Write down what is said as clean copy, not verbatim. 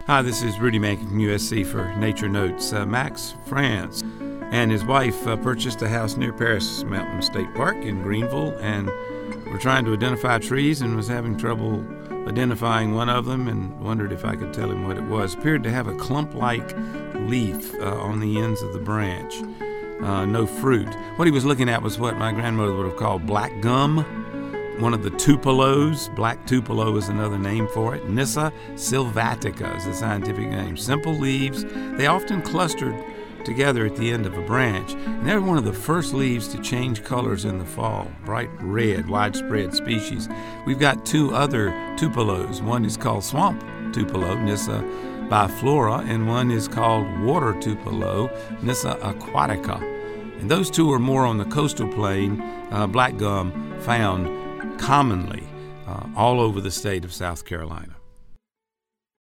Hi, this is Rudy Mankin from USC for Nature Notes. Max France and his wife purchased a house near Paris Mountain State Park in Greenville, and were trying to identify trees and was having trouble identifying one of them, and wondered if I could tell him what it was. It appeared to have a clump-like leaf on the ends of the branch. No fruit. What he was looking at was what my grandmother would have called black gum, one of the tupelos. Black tupelo is another name for it. Nyssa sylvatica is the scientific name. Simple leaves. They often clustered together at the end of a branch, and they're one of the first leaves to change colors in the fall. Bright red, widespread species. We've got two other tupelos. One is called swamp tupelo, Nyssa biflora, and one is called water tupelo, Nyssa aquatica. And those two are more on the coastal plain. Black gum found commonly all over the state of South Carolina.